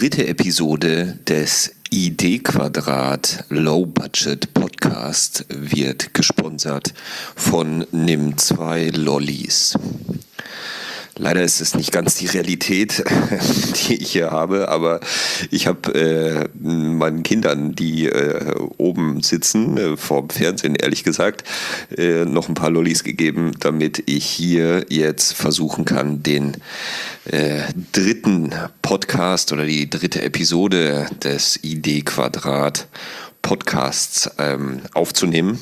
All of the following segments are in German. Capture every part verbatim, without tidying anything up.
dritte Episode des Idee-Quadrat Low Budget Podcast wird gesponsert von Nimm zwei Lollis. Leider ist es nicht ganz die Realität, die ich hier habe, aber ich habe äh, meinen Kindern, die äh, oben sitzen, äh, vorm Fernsehen ehrlich gesagt, äh, noch ein paar Lollis gegeben, damit ich hier jetzt versuchen kann, den äh, dritten Podcast oder die dritte Episode des Idee-Quadrat Podcasts ähm, aufzunehmen.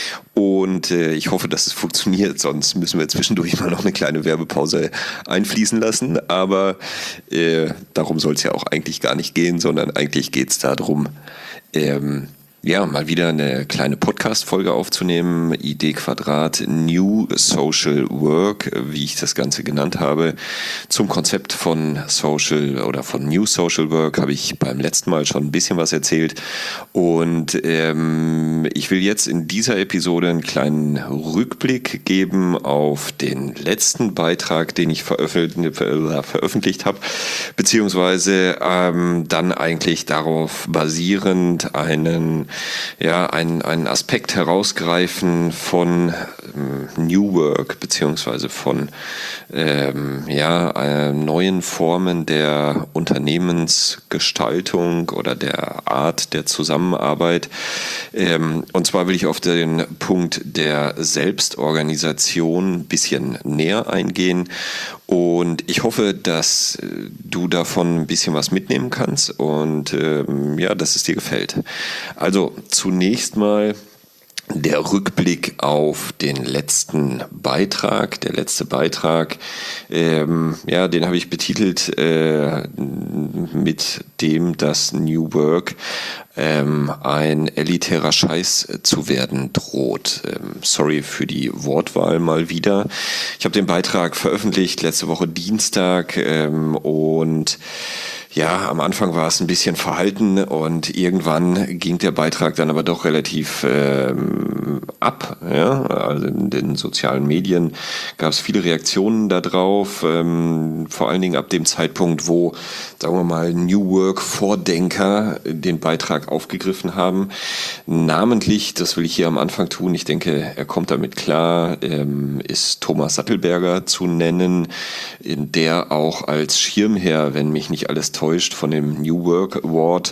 Und äh, ich hoffe, dass es funktioniert, sonst müssen wir zwischendurch mal noch eine kleine Werbepause einfließen lassen. Aber äh, darum soll es ja auch eigentlich gar nicht gehen, sondern eigentlich geht es darum, ähm, ja, mal wieder eine kleine Podcast-Folge aufzunehmen. Idee Quadrat New Social Work, wie ich das Ganze genannt habe. Zum Konzept von Social oder von New Social Work habe ich beim letzten Mal schon ein bisschen was erzählt. Und ähm, ich will jetzt in dieser Episode einen kleinen Rückblick geben auf den letzten Beitrag, den ich veröffentlicht, äh, veröffentlicht habe, beziehungsweise ähm, dann eigentlich darauf basierend einen ja, einen, einen Aspekt herausgreifen von ähm, New Work beziehungsweise von ähm, ja, äh, neuen Formen der Unternehmensgestaltung oder der Art der Zusammenarbeit. Ähm, und zwar will ich auf den Punkt der Selbstorganisation ein bisschen näher eingehen. Und ich hoffe, dass du davon ein bisschen was mitnehmen kannst und ähm, ja, dass es dir gefällt. Also zunächst mal der Rückblick auf den letzten Beitrag. Der letzte Beitrag, ähm, ja, den habe ich betitelt äh, mit dem, dass New Work ähm, ein elitärer Scheiß zu werden droht. Ähm, sorry für die Wortwahl mal wieder. Ich habe den Beitrag veröffentlicht letzte Woche Dienstag ähm, und ja, am Anfang war es ein bisschen verhalten und irgendwann ging der Beitrag dann aber doch relativ ähm, ab. Ja? Also in den sozialen Medien gab es viele Reaktionen darauf, ähm, vor allen Dingen ab dem Zeitpunkt, wo, sagen wir mal, New Work-Vordenker den Beitrag aufgegriffen haben. Namentlich, das will ich hier am Anfang tun, ich denke, er kommt damit klar, ähm, ist Thomas Sattelberger zu nennen, der auch als Schirmherr, wenn mich nicht alles täuscht, von dem New Work Award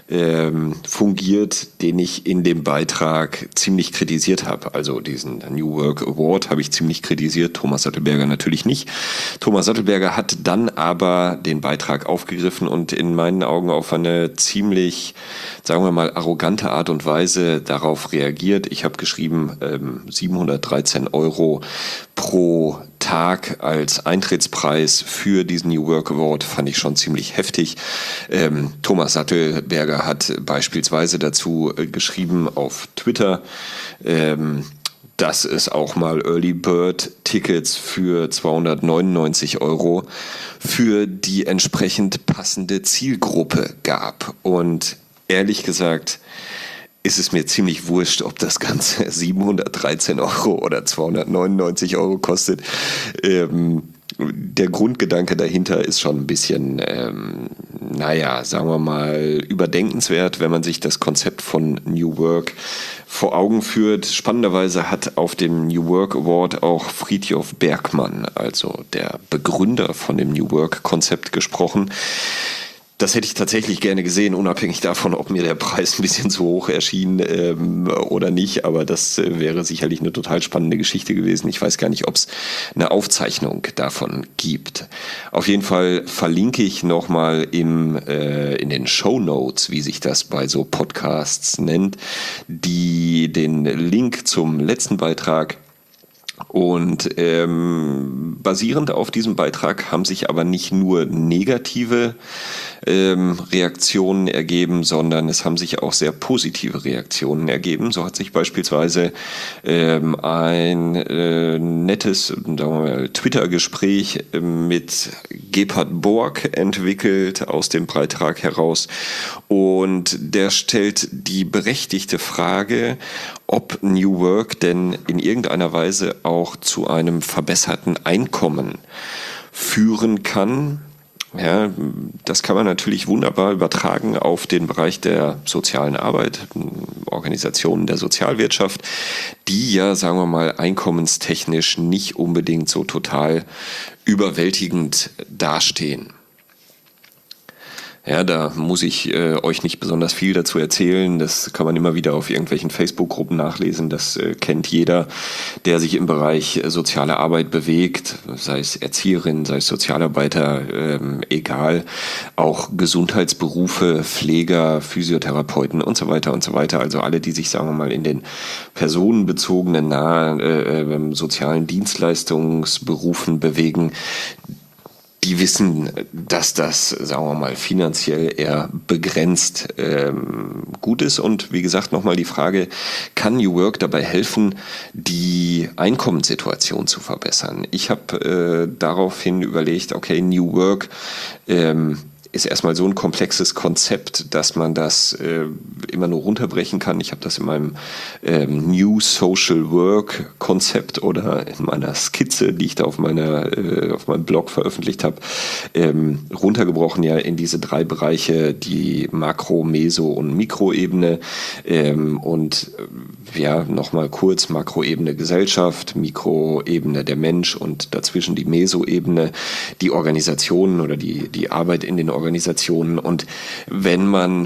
ähm, fungiert, den ich in dem Beitrag ziemlich kritisiert habe. Also diesen New Work Award habe ich ziemlich kritisiert, Thomas Sattelberger natürlich nicht. Thomas Sattelberger hat dann aber den Beitrag aufgegriffen und in meinen Augen auf eine ziemlich, sagen wir mal, arrogante Art und Weise darauf reagiert. Ich habe geschrieben, ähm, siebenhundertdreizehn Euro pro Tag als Eintrittspreis für diesen New Work Award fand ich schon ziemlich heftig. Ähm, Thomas Sattelberger hat beispielsweise dazu äh, geschrieben auf Twitter, ähm, dass es auch mal Early Bird Tickets für zweihundertneunundneunzig Euro für die entsprechend passende Zielgruppe gab. Und ehrlich gesagt, ist es mir ziemlich wurscht, ob das Ganze siebenhundertdreizehn Euro oder zweihundertneunundneunzig Euro kostet. Ähm, der Grundgedanke dahinter ist schon ein bisschen, ähm, naja, sagen wir mal, überdenkenswert, wenn man sich das Konzept von New Work vor Augen führt. Spannenderweise hat auf dem New Work Award auch Frithjof Bergmann, also der Begründer von dem New Work-Konzept, gesprochen. Das hätte ich tatsächlich gerne gesehen, unabhängig davon, ob mir der Preis ein bisschen zu hoch erschien ähm, oder nicht. Aber das äh, wäre sicherlich eine total spannende Geschichte gewesen. Ich weiß gar nicht, ob es eine Aufzeichnung davon gibt. Auf jeden Fall verlinke ich nochmal im, äh, in den Shownotes, wie sich das bei so Podcasts nennt, die, den Link zum letzten Beitrag. Und ähm, basierend auf diesem Beitrag haben sich aber nicht nur negative ähm, Reaktionen ergeben, sondern es haben sich auch sehr positive Reaktionen ergeben. So hat sich beispielsweise ähm, ein äh, nettes, sagen wir mal, Twitter-Gespräch äh, mit Gebhard Borg entwickelt aus dem Beitrag heraus. Und der stellt die berechtigte Frage, ob New Work denn in irgendeiner Weise auch zu einem verbesserten Einkommen führen kann Ja, das kann man natürlich wunderbar übertragen auf den Bereich der sozialen Arbeit, Organisationen der Sozialwirtschaft, die ja, sagen wir mal, einkommenstechnisch nicht unbedingt so total überwältigend dastehen. Ja, da muss ich äh, euch nicht besonders viel dazu erzählen. Das kann man immer wieder auf irgendwelchen Facebook-Gruppen nachlesen. Das äh, kennt jeder, der sich im Bereich äh, soziale Arbeit bewegt, sei es Erzieherin, sei es Sozialarbeiter, ähm, egal. Auch Gesundheitsberufe, Pfleger, Physiotherapeuten und so weiter und so weiter. Also alle, die sich, sagen wir mal, in den personenbezogenen, nahe äh, äh, sozialen Dienstleistungsberufen bewegen, die wissen, dass das, sagen wir mal, finanziell eher begrenzt ähm, gut ist. Und wie gesagt, nochmal die Frage, kann New Work dabei helfen, die Einkommenssituation zu verbessern? Ich habe äh, daraufhin überlegt, okay, New Work ähm, ist erstmal so ein komplexes Konzept, dass man das äh, immer nur runterbrechen kann. Ich habe das in meinem ähm, New Social Work Konzept oder in meiner Skizze, die ich da auf meiner äh, auf meinem Blog veröffentlicht habe, ähm, runtergebrochen ja in diese drei Bereiche, die Makro-, Meso- und Mikroebene. Ähm, und äh, ja, nochmal kurz, Makroebene Gesellschaft, Mikroebene der Mensch und dazwischen die Mesoebene, die Organisationen oder die, die Arbeit in den Organisationen. Und wenn man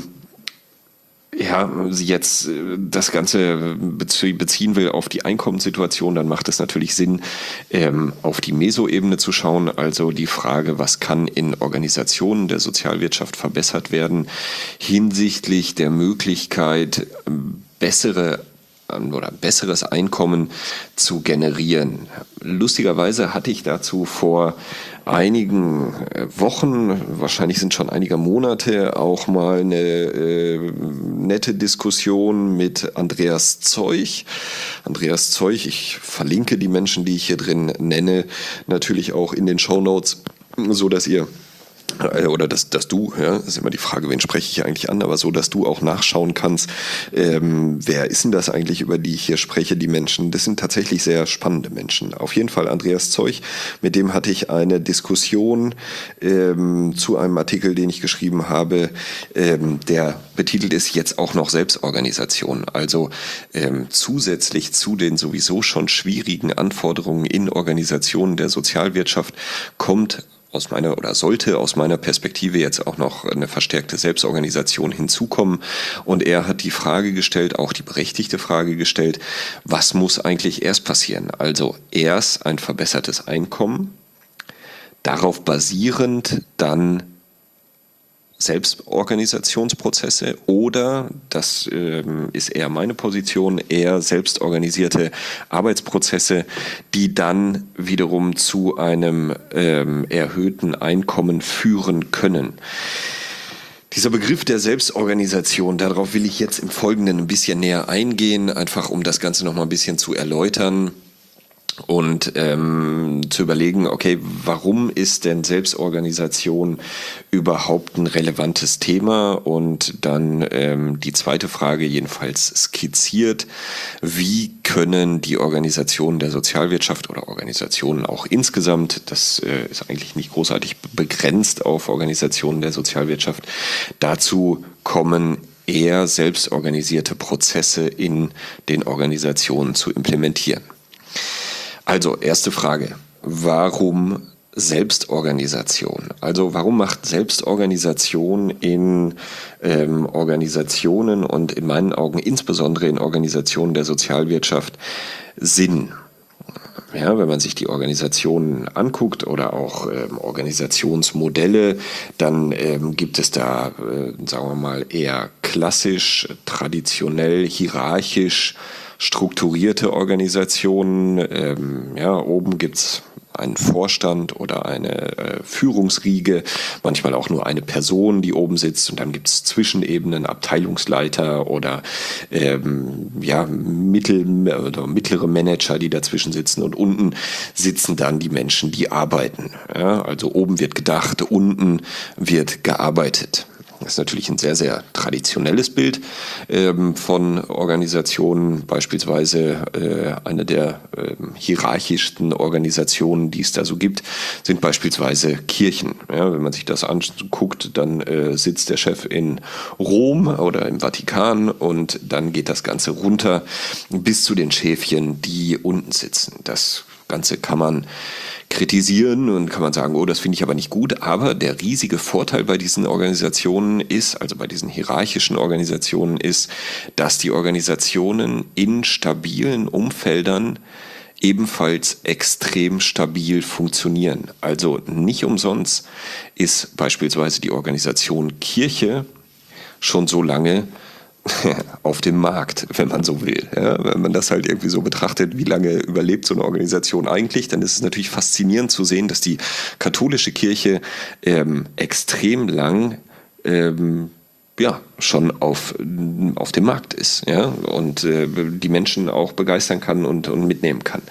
ja, jetzt das Ganze beziehen will auf die Einkommenssituation, dann macht es natürlich Sinn, ähm, auf die Mesoebene zu schauen. Also die Frage, was kann in Organisationen der Sozialwirtschaft verbessert werden hinsichtlich der Möglichkeit, bessere oder besseres Einkommen zu generieren. Lustigerweise hatte ich dazu vor einigen Wochen, wahrscheinlich sind schon einige Monate, auch mal eine äh, nette Diskussion mit Andreas Zeuch. Andreas Zeuch, ich verlinke die Menschen, die ich hier drin nenne, natürlich auch in den Shownotes, so dass ihr oder dass, dass du, ja, das ist immer die Frage, wen spreche ich eigentlich an, aber so, dass du auch nachschauen kannst, ähm, wer ist denn das eigentlich, über die ich hier spreche, die Menschen. Das sind tatsächlich sehr spannende Menschen. Auf jeden Fall Andreas Zeuch, mit dem hatte ich eine Diskussion ähm, zu einem Artikel, den ich geschrieben habe, ähm, der betitelt ist jetzt auch noch Selbstorganisation. Also ähm, zusätzlich zu den sowieso schon schwierigen Anforderungen in Organisationen der Sozialwirtschaft kommt aus meiner oder sollte aus meiner Perspektive jetzt auch noch eine verstärkte Selbstorganisation hinzukommen. Und er hat die Frage gestellt, auch die berechtigte Frage gestellt, was muss eigentlich erst passieren? Also erst ein verbessertes Einkommen, darauf basierend dann Selbstorganisationsprozesse oder, das ähm, ist eher meine Position, eher selbstorganisierte Arbeitsprozesse, die dann wiederum zu einem ähm, erhöhten Einkommen führen können. Dieser Begriff der Selbstorganisation, darauf will ich jetzt im Folgenden ein bisschen näher eingehen, einfach um das Ganze noch mal ein bisschen zu erläutern. Und ähm, zu überlegen, okay, warum ist denn Selbstorganisation überhaupt ein relevantes Thema? Und dann ähm, die zweite Frage jedenfalls skizziert, wie können die Organisationen der Sozialwirtschaft oder Organisationen auch insgesamt, das äh, ist eigentlich nicht großartig begrenzt auf Organisationen der Sozialwirtschaft, dazu kommen, eher selbstorganisierte Prozesse in den Organisationen zu implementieren. Also, erste Frage. Warum Selbstorganisation? Also, warum macht Selbstorganisation in ähm, Organisationen und in meinen Augen insbesondere in Organisationen der Sozialwirtschaft Sinn? Ja, wenn man sich die Organisationen anguckt oder auch ähm, Organisationsmodelle, dann ähm, gibt es da, äh, sagen wir mal, eher klassisch, traditionell, hierarchisch strukturierte Organisationen. Ähm, ja, oben gibt's einen Vorstand oder eine äh, Führungsriege, manchmal auch nur eine Person, die oben sitzt, und dann gibt es Zwischenebenen, Abteilungsleiter oder ähm, ja, mittel, oder mittlere Manager, die dazwischen sitzen, und unten sitzen dann die Menschen, die arbeiten. Ja, also oben wird gedacht, unten wird gearbeitet. Das ist natürlich ein sehr, sehr traditionelles Bild ähm, von Organisationen, beispielsweise äh, eine der äh, hierarchischsten Organisationen, die es da so gibt, sind beispielsweise Kirchen. Ja, wenn man sich das anguckt, dann äh, sitzt der Chef in Rom oder im Vatikan und dann geht das Ganze runter bis zu den Schäfchen, die unten sitzen. Das Ganze kann man kritisieren und kann man sagen, oh, das finde ich aber nicht gut. Aber der riesige Vorteil bei diesen Organisationen ist, also bei diesen hierarchischen Organisationen ist, dass die Organisationen in stabilen Umfeldern ebenfalls extrem stabil funktionieren. Also nicht umsonst ist beispielsweise die Organisation Kirche schon so lange auf dem Markt, wenn man so will. Ja, wenn man das halt irgendwie so betrachtet, wie lange überlebt so eine Organisation eigentlich, dann ist es natürlich faszinierend zu sehen, dass die katholische Kirche ähm, extrem lang ähm, ja, schon auf, auf dem Markt ist, ja, und äh, die Menschen auch begeistern kann und, und mitnehmen kann.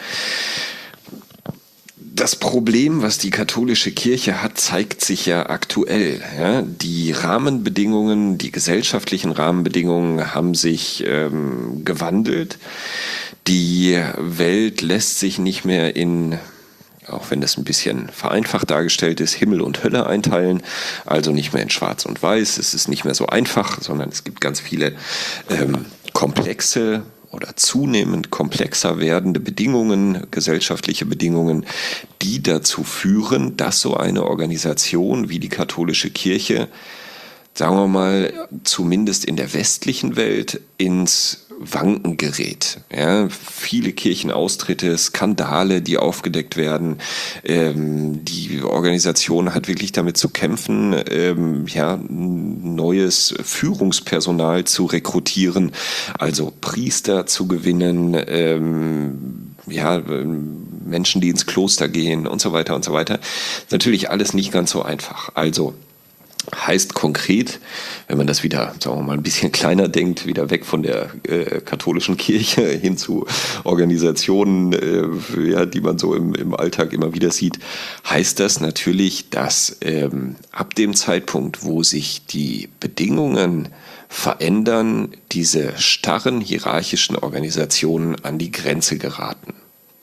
Das Problem, was die katholische Kirche hat, zeigt sich ja aktuell. Ja? Die Rahmenbedingungen, die gesellschaftlichen Rahmenbedingungen haben sich ähm, gewandelt. Die Welt lässt sich nicht mehr in, auch wenn das ein bisschen vereinfacht dargestellt ist, Himmel und Hölle einteilen, also nicht mehr in Schwarz und Weiß. Es ist nicht mehr so einfach, sondern es gibt ganz viele ähm, komplexe oder zunehmend komplexer werdende Bedingungen, gesellschaftliche Bedingungen, die dazu führen, dass so eine Organisation wie die katholische Kirche, sagen wir mal, zumindest in der westlichen Welt ins Wanken gerät. Ja, viele Kirchenaustritte, Skandale, die aufgedeckt werden. Ähm, die Organisation hat wirklich damit zu kämpfen, ähm, ja, neues Führungspersonal zu rekrutieren, also Priester zu gewinnen, ähm, ja, Menschen, die ins Kloster gehen und so weiter und so weiter. Natürlich alles nicht ganz so einfach. Also heißt konkret, wenn man das wieder, sagen wir mal, ein bisschen kleiner denkt, wieder weg von der äh, katholischen Kirche hin zu Organisationen, äh, ja, die man so im, im Alltag immer wieder sieht, heißt das natürlich, dass ähm, ab dem Zeitpunkt, wo sich die Bedingungen verändern, diese starren hierarchischen Organisationen an die Grenze geraten.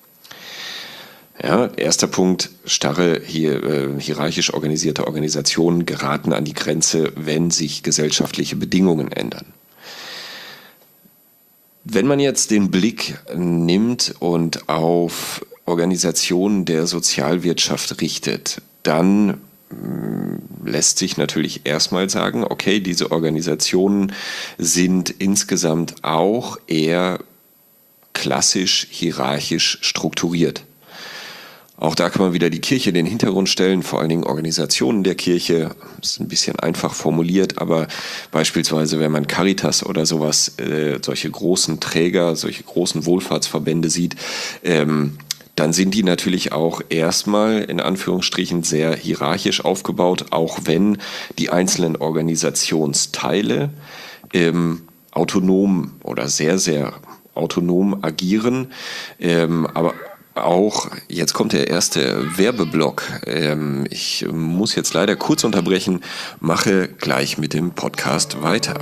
Ja, erster Punkt, starre, hier, äh, hierarchisch organisierte Organisationen geraten an die Grenze, wenn sich gesellschaftliche Bedingungen ändern. Wenn man jetzt den Blick nimmt und auf Organisationen der Sozialwirtschaft richtet, dann mh, lässt sich natürlich erstmal sagen, okay, diese Organisationen sind insgesamt auch eher klassisch hierarchisch strukturiert. Auch da kann man wieder die Kirche in den Hintergrund stellen, vor allen Dingen Organisationen der Kirche. Das ist ein bisschen einfach formuliert, aber beispielsweise, wenn man Caritas oder sowas, äh, solche großen Träger, solche großen Wohlfahrtsverbände sieht, ähm, dann sind die natürlich auch erstmal in Anführungsstrichen sehr hierarchisch aufgebaut, auch wenn die einzelnen Organisationsteile ähm, autonom oder sehr, sehr autonom agieren, ähm, aber auch, jetzt kommt der erste Werbeblock. Ähm, ich muss jetzt leider kurz unterbrechen, mache gleich mit dem Podcast weiter.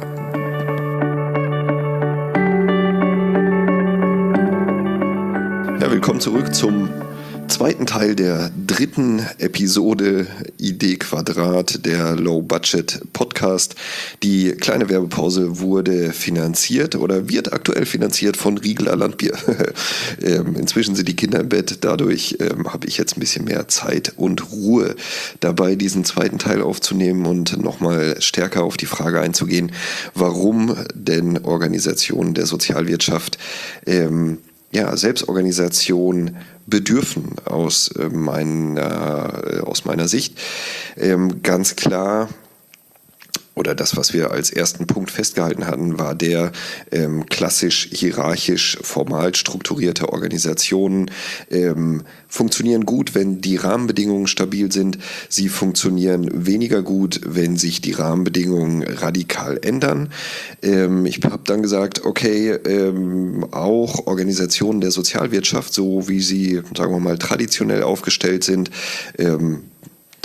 Ja, willkommen zurück zum zweiten Teil der dritten Episode Idee Quadrat, der Low Budget Podcast. Die kleine Werbepause wurde finanziert oder wird aktuell finanziert von Riegeler Landbier. ähm, inzwischen sind die Kinder im Bett, dadurch ähm, habe ich jetzt ein bisschen mehr Zeit und Ruhe dabei, diesen zweiten Teil aufzunehmen und nochmal stärker auf die Frage einzugehen, warum denn Organisationen der Sozialwirtschaft ähm, ja, Selbstorganisation bedürfen aus, äh, meiner, äh, aus meiner Sicht. Ähm, ganz klar, oder das, was wir als ersten Punkt festgehalten hatten, war der ähm, klassisch hierarchisch formal strukturierte Organisationen ähm, funktionieren gut, wenn die Rahmenbedingungen stabil sind. Sie funktionieren weniger gut, wenn sich die Rahmenbedingungen radikal ändern. Ähm, ich habe dann gesagt, okay, ähm, auch Organisationen der Sozialwirtschaft, so wie sie, sagen wir mal, traditionell aufgestellt sind, ähm,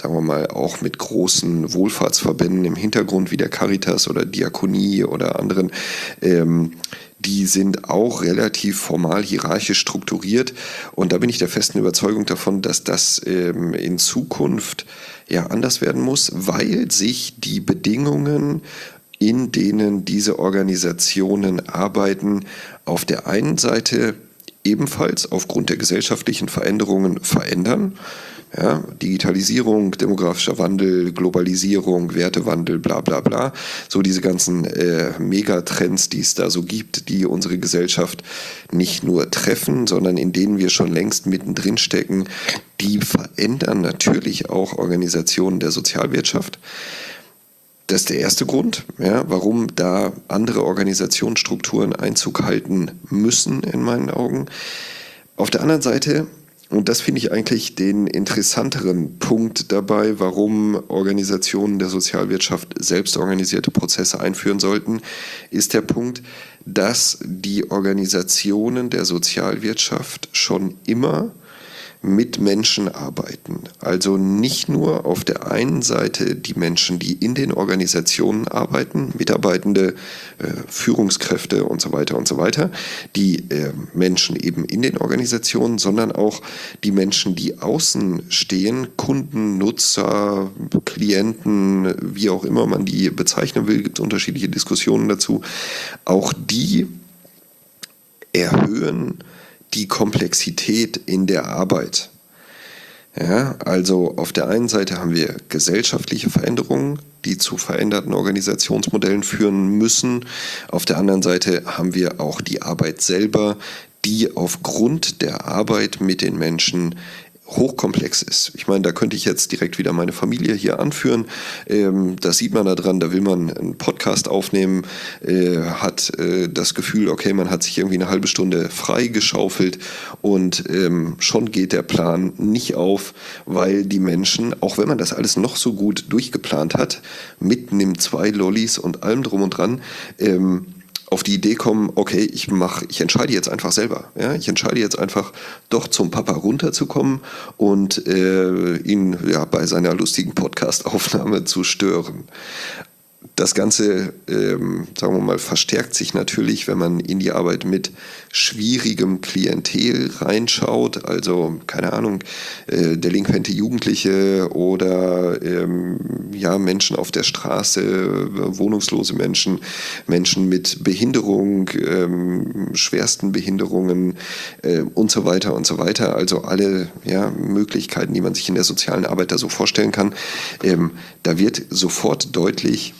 sagen wir mal, auch mit großen Wohlfahrtsverbänden im Hintergrund wie der Caritas oder Diakonie oder anderen, ähm, die sind auch relativ formal hierarchisch strukturiert. Und da bin ich der festen Überzeugung davon, dass das ähm, in Zukunft ja anders werden muss, weil sich die Bedingungen, in denen diese Organisationen arbeiten, auf der einen Seite ebenfalls aufgrund der gesellschaftlichen Veränderungen verändern. Ja, Digitalisierung, demografischer Wandel, Globalisierung, Wertewandel, bla bla bla. So diese ganzen äh, Megatrends, die es da so gibt, die unsere Gesellschaft nicht nur treffen, sondern in denen wir schon längst mittendrin stecken, die verändern natürlich auch Organisationen der Sozialwirtschaft. Das ist der erste Grund, ja, warum da andere Organisationsstrukturen Einzug halten müssen, in meinen Augen. Auf der anderen Seite, und das finde ich eigentlich den interessanteren Punkt dabei, warum Organisationen der Sozialwirtschaft selbstorganisierte Prozesse einführen sollten, ist der Punkt, dass die Organisationen der Sozialwirtschaft schon immer mit Menschen arbeiten. Also nicht nur auf der einen Seite die Menschen, die in den Organisationen arbeiten, Mitarbeitende, äh, Führungskräfte und so weiter und so weiter, die äh, Menschen eben in den Organisationen, sondern auch die Menschen, die außen stehen, Kunden, Nutzer, Klienten, wie auch immer man die bezeichnen will, gibt es unterschiedliche Diskussionen dazu. Auch die erhöhen die Komplexität in der Arbeit. Ja, also auf der einen Seite haben wir gesellschaftliche Veränderungen, die zu veränderten Organisationsmodellen führen müssen. Auf der anderen Seite haben wir auch die Arbeit selber, die aufgrund der Arbeit mit den Menschen hochkomplex ist. Ich meine, da könnte ich jetzt direkt wieder meine Familie hier anführen. Ähm, das sieht man da dran, da will man einen Podcast aufnehmen, äh, hat äh, das Gefühl, okay, man hat sich irgendwie eine halbe Stunde frei geschaufelt und ähm, schon geht der Plan nicht auf, weil die Menschen, auch wenn man das alles noch so gut durchgeplant hat, mitten im zwei Lollis und allem drum und dran, ähm, auf die Idee kommen, okay, ich mache, ich entscheide jetzt einfach selber. Ja? Ich entscheide jetzt einfach, doch zum Papa runterzukommen und äh, ihn ja, bei seiner lustigen Podcast-Aufnahme zu stören. Das Ganze, ähm, sagen wir mal, verstärkt sich natürlich, wenn man in die Arbeit mit schwierigem Klientel reinschaut, also, keine Ahnung, äh, delinquente Jugendliche oder ähm, ja, Menschen auf der Straße, wohnungslose Menschen, Menschen mit Behinderung, ähm, schwersten Behinderungen äh, und so weiter und so weiter. Also alle ja, Möglichkeiten, die man sich in der sozialen Arbeit da so vorstellen kann. Ähm, da wird sofort deutlich,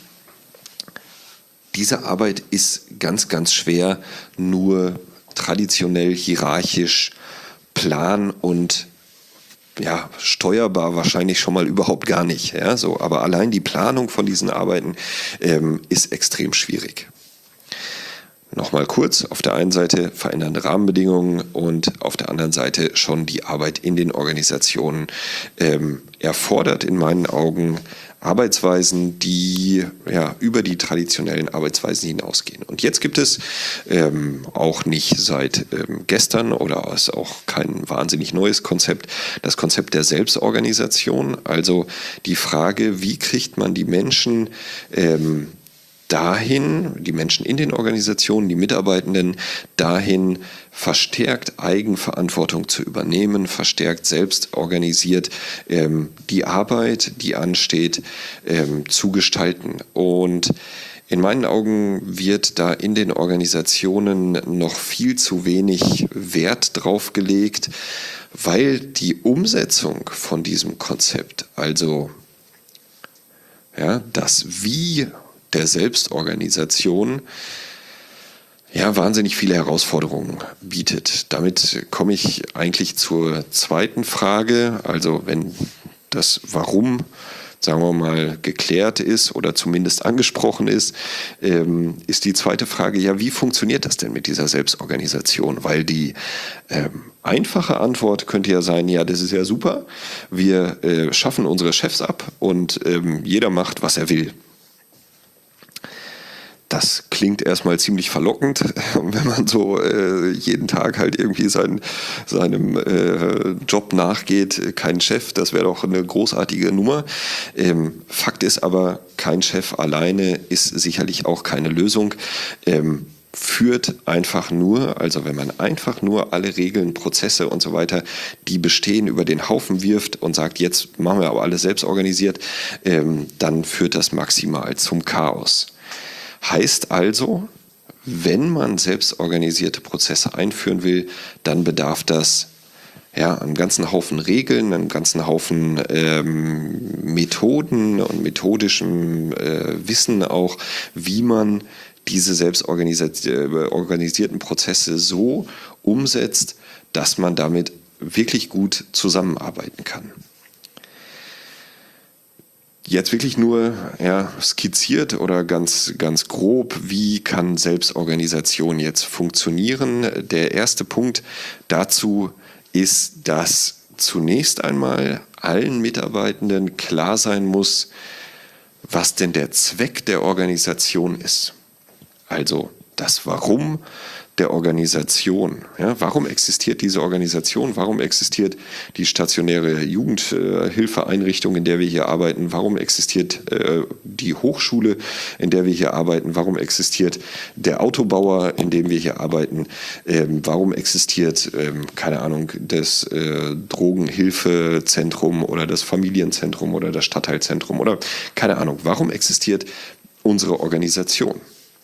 diese Arbeit ist ganz, ganz schwer, nur traditionell, hierarchisch, plan und ja, steuerbar wahrscheinlich schon mal überhaupt gar nicht. Ja, so, aber allein die Planung von diesen Arbeiten ähm, ist extrem schwierig. Nochmal kurz, auf der einen Seite verändernde Rahmenbedingungen und auf der anderen Seite schon die Arbeit in den Organisationen ähm, erfordert in meinen Augen Arbeitsweisen, die ja, über die traditionellen Arbeitsweisen hinausgehen. Und jetzt gibt es ähm, auch nicht seit ähm, gestern oder ist auch kein wahnsinnig neues Konzept, das Konzept der Selbstorganisation, also die Frage, wie kriegt man die Menschen ähm, dahin, die Menschen in den Organisationen, die Mitarbeitenden, dahin verstärkt Eigenverantwortung zu übernehmen, verstärkt selbst organisiert ähm, die Arbeit, die ansteht, ähm, zu gestalten. Und in meinen Augen wird da in den Organisationen noch viel zu wenig Wert drauf gelegt, weil die Umsetzung von diesem Konzept, also ja, das Wie der Selbstorganisation, ja, wahnsinnig viele Herausforderungen bietet. Damit komme ich eigentlich zur zweiten Frage. Also wenn das Warum, sagen wir mal, geklärt ist oder zumindest angesprochen ist, ähm, ist die zweite Frage, ja, wie funktioniert das denn mit dieser Selbstorganisation? Weil die ähm, einfache Antwort könnte ja sein, ja, das ist ja super, wir äh, schaffen unsere Chefs ab und ähm, jeder macht, was er will. Das klingt erstmal ziemlich verlockend, wenn man so äh, jeden Tag halt irgendwie sein, seinem äh, Job nachgeht. Kein Chef, das wäre doch eine großartige Nummer. Ähm, Fakt ist aber, kein Chef alleine ist sicherlich auch keine Lösung. Ähm, führt einfach nur, also wenn man einfach nur alle Regeln, Prozesse und so weiter, die bestehen, über den Haufen wirft und sagt, jetzt machen wir aber alles selbst organisiert, ähm, dann führt das maximal zum Chaos. Heißt also, wenn man selbstorganisierte Prozesse einführen will, dann bedarf das ja, einen ganzen Haufen Regeln, einen ganzen Haufen ähm, Methoden und methodischem äh, Wissen auch, wie man diese selbstorganisierten Prozesse so umsetzt, dass man damit wirklich gut zusammenarbeiten kann. Jetzt wirklich nur ja, skizziert oder ganz, ganz grob, wie kann Selbstorganisation jetzt funktionieren? Der erste Punkt dazu ist, dass zunächst einmal allen Mitarbeitenden klar sein muss, was denn der Zweck der Organisation ist. Also das Warum der Organisation. Ja, warum existiert diese Organisation? Warum existiert die stationäre Jugendhilfeeinrichtung, in der wir hier arbeiten? Warum existiert äh, die Hochschule, in der wir hier arbeiten? Warum existiert der Autobauer, in dem wir hier arbeiten? Ähm, warum existiert, ähm, keine Ahnung, das äh, Drogenhilfezentrum oder das Familienzentrum oder das Stadtteilzentrum oder keine Ahnung. Warum existiert unsere Organisation?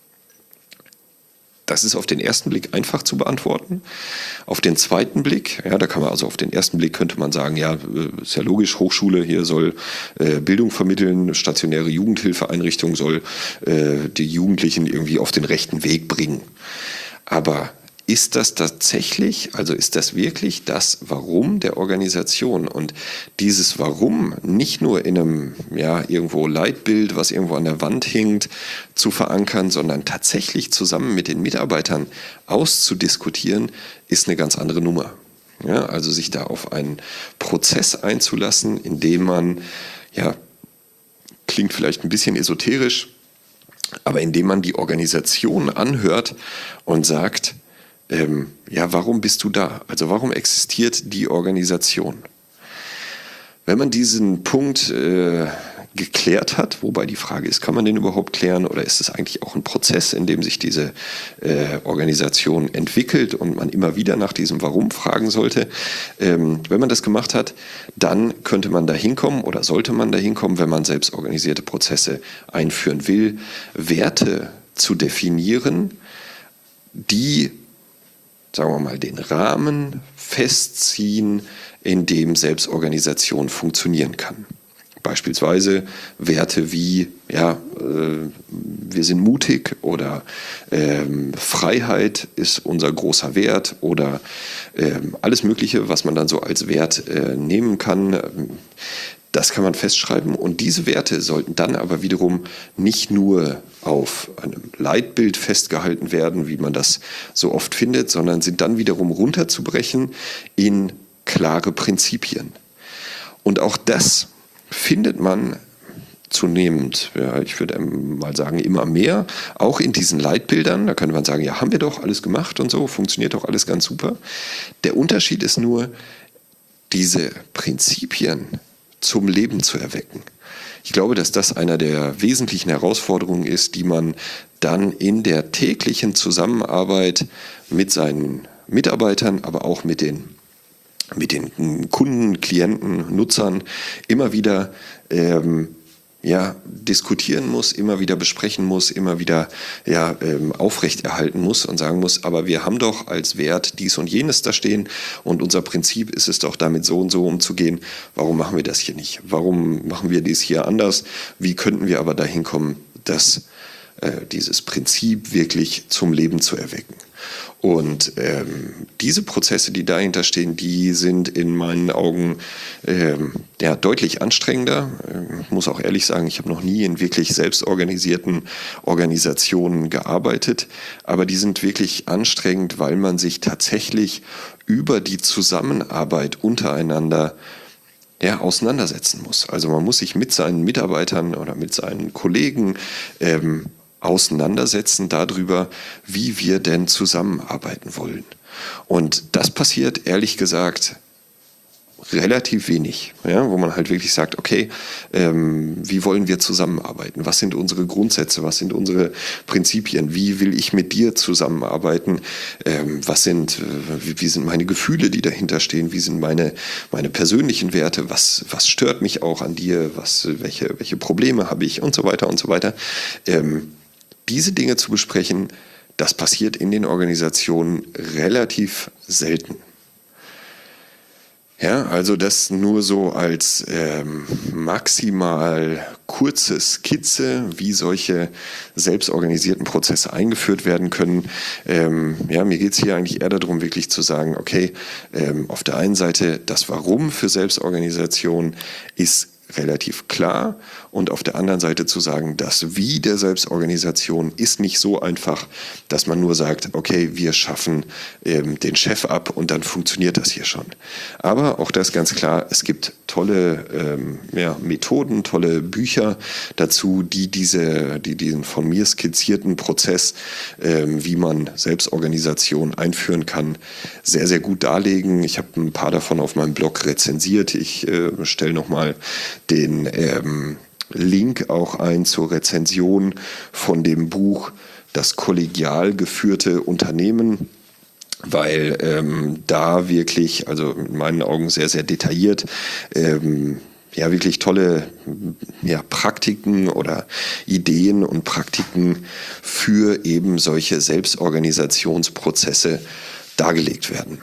Das ist auf den ersten Blick einfach zu beantworten. Auf den zweiten Blick, ja, da kann man also auf den ersten Blick könnte man sagen, ja, ist ja logisch, Hochschule hier soll äh, Bildung vermitteln, stationäre Jugendhilfeeinrichtung soll äh, die Jugendlichen irgendwie auf den rechten Weg bringen. Aber ist das tatsächlich, also ist das wirklich das Warum der Organisation? Und dieses Warum nicht nur in einem ja, irgendwo Leitbild, was irgendwo an der Wand hängt, zu verankern, sondern tatsächlich zusammen mit den Mitarbeitern auszudiskutieren, ist eine ganz andere Nummer. Ja, also sich da auf einen Prozess einzulassen, in dem man, ja, klingt vielleicht ein bisschen esoterisch, aber indem man die Organisation anhört und sagt, Ähm, ja, warum bist du da? Also warum existiert die Organisation? Wenn man diesen Punkt äh, geklärt hat, wobei die Frage ist, kann man den überhaupt klären oder ist es eigentlich auch ein Prozess, in dem sich diese äh, Organisation entwickelt und man immer wieder nach diesem Warum fragen sollte. Ähm, wenn man das gemacht hat, dann könnte man da hinkommen oder sollte man da hinkommen, wenn man selbst organisierte Prozesse einführen will, Werte zu definieren, die, sagen wir mal, den Rahmen festziehen, in dem Selbstorganisation funktionieren kann. Beispielsweise Werte wie, ja, äh, wir sind mutig oder ähm, Freiheit ist unser großer Wert oder ähm, alles Mögliche, was man dann so als Wert äh, nehmen kann. Das kann man festschreiben und diese Werte sollten dann aber wiederum nicht nur auf einem Leitbild festgehalten werden, wie man das so oft findet, sondern sind dann wiederum runterzubrechen in klare Prinzipien. Und auch das findet man zunehmend, ja, ich würde mal sagen, immer mehr, auch in diesen Leitbildern. Da könnte man sagen, ja, haben wir doch alles gemacht und so, funktioniert doch alles ganz super. Der Unterschied ist nur, diese Prinzipien zum Leben zu erwecken. Ich glaube, dass das einer der wesentlichen Herausforderungen ist, die man dann in der täglichen Zusammenarbeit mit seinen Mitarbeitern, aber auch mit den, mit den Kunden, Klienten, Nutzern immer wieder ähm, ja, diskutieren muss, immer wieder besprechen muss, immer wieder ja, ähm, aufrechterhalten muss und sagen muss, aber wir haben doch als Wert dies und jenes da stehen und unser Prinzip ist es doch, damit so und so umzugehen. Warum machen wir das hier nicht? Warum machen wir dies hier anders? Wie könnten wir aber dahin kommen, dass äh, dieses Prinzip wirklich zum Leben zu erwecken? Und ähm, diese Prozesse, die dahinter stehen, die sind in meinen Augen ähm, ja, deutlich anstrengender. Ich muss auch ehrlich sagen, ich habe noch nie in wirklich selbstorganisierten Organisationen gearbeitet, aber die sind wirklich anstrengend, weil man sich tatsächlich über die Zusammenarbeit untereinander ja, auseinandersetzen muss. Also man muss sich mit seinen Mitarbeitern oder mit seinen Kollegen ähm, auseinandersetzen darüber, wie wir denn zusammenarbeiten wollen. Und das passiert, ehrlich gesagt, relativ wenig, ja, wo man halt wirklich sagt, okay, ähm, wie wollen wir zusammenarbeiten? Was sind unsere Grundsätze? Was sind unsere Prinzipien? Wie will ich mit dir zusammenarbeiten? Ähm, was sind, äh, wie, wie sind meine Gefühle, die dahinter stehen? Wie sind meine, meine persönlichen Werte? Was, was stört mich auch an dir? Was, welche, welche Probleme habe ich? Und so weiter und so weiter. Ähm, diese Dinge zu besprechen, das passiert in den Organisationen relativ selten. Ja, also das nur so als ähm, maximal kurze Skizze, wie solche selbstorganisierten Prozesse eingeführt werden können. Ähm, ja, mir geht es hier eigentlich eher darum, wirklich zu sagen, okay, ähm, auf der einen Seite das Warum für Selbstorganisation ist relativ klar und auf der anderen Seite zu sagen, das Wie der Selbstorganisation ist nicht so einfach, dass man nur sagt, okay, wir schaffen ähm, den Chef ab und dann funktioniert das hier schon. Aber auch das ganz klar, es gibt tolle ähm, ja, Methoden, tolle Bücher dazu, die, diese, die diesen von mir skizzierten Prozess, ähm, wie man Selbstorganisation einführen kann, sehr, sehr gut darlegen. Ich habe ein paar davon auf meinem Blog rezensiert. Ich äh, stelle nochmal den ähm, Link auch ein zur Rezension von dem Buch Das kollegial geführte Unternehmen, weil ähm, da wirklich, also in meinen Augen sehr, sehr detailliert, ähm, ja wirklich tolle ja, Praktiken oder Ideen und Praktiken für eben solche Selbstorganisationsprozesse dargelegt werden.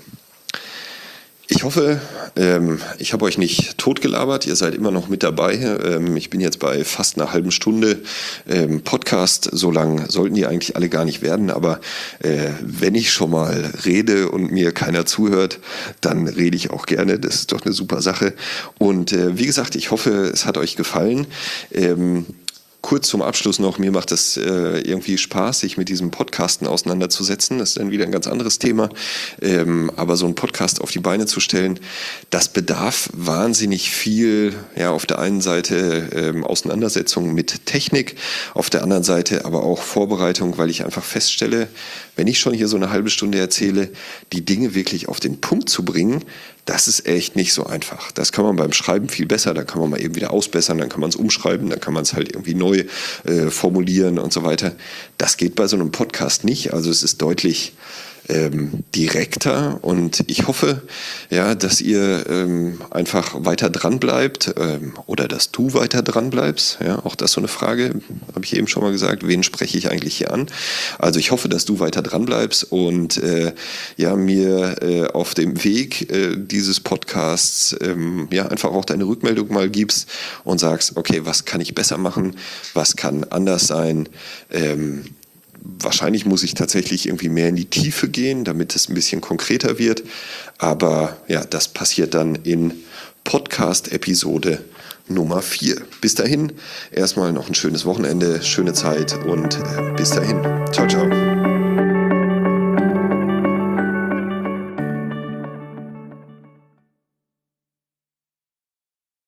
Ich hoffe, ähm, ich habe euch nicht totgelabert, ihr seid immer noch mit dabei. Ähm, ich bin jetzt bei fast einer halben Stunde ähm, Podcast, so lang sollten die eigentlich alle gar nicht werden, aber äh, wenn ich schon mal rede und mir keiner zuhört, dann rede ich auch gerne, das ist doch eine super Sache. Und äh, wie gesagt, ich hoffe, es hat euch gefallen. Ähm, Kurz zum Abschluss noch, mir macht es äh, irgendwie Spaß, sich mit diesem Podcasten auseinanderzusetzen. Das ist dann wieder ein ganz anderes Thema. Ähm, aber so einen Podcast auf die Beine zu stellen, das bedarf wahnsinnig viel, ja, auf der einen Seite ähm, Auseinandersetzung mit Technik, auf der anderen Seite aber auch Vorbereitung, weil ich einfach feststelle, wenn ich schon hier so eine halbe Stunde erzähle, die Dinge wirklich auf den Punkt zu bringen, das ist echt nicht so einfach. Das kann man beim Schreiben viel besser, da kann man mal eben wieder ausbessern, dann kann man es umschreiben, dann kann man es halt irgendwie neu äh, formulieren und so weiter. Das geht bei so einem Podcast nicht, also es ist deutlich ähm, direkter und ich hoffe, ja, dass ihr ähm, einfach weiter dran bleibt ähm, oder dass du weiter dran bleibst. Ja, auch das so eine Frage, habe ich eben schon mal gesagt, wen spreche ich eigentlich hier an? Also ich hoffe, dass du weiter dran bleibst und äh, ja, mir äh, auf dem Weg äh, dieses Podcasts ähm, ja, einfach auch deine Rückmeldung mal gibst und sagst, okay, was kann ich besser machen? Was kann anders sein? Ähm, Wahrscheinlich muss ich tatsächlich irgendwie mehr in die Tiefe gehen, damit es ein bisschen konkreter wird. Aber ja, das passiert dann in Podcast-Episode Nummer vier. Bis dahin, erstmal noch ein schönes Wochenende, schöne Zeit und äh, bis dahin. Ciao, ciao.